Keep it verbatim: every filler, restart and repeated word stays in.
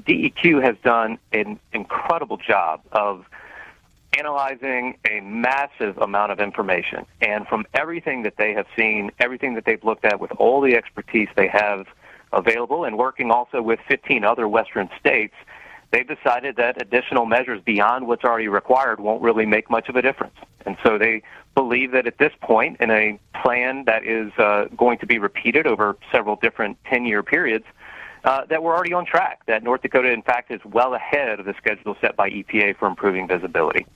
D E Q has done an incredible job of analyzing a massive amount of information. And from everything that they have seen, everything that they've looked at with all the expertise they have available and working also with fifteen other Western states, they've decided that additional measures beyond what's already required won't really make much of a difference. And so they believe that at this point, in a plan that is uh, going to be repeated over several different ten-year periods, uh, that we're already on track, that North Dakota, in fact, is well ahead of the schedule set by E P A for improving visibility.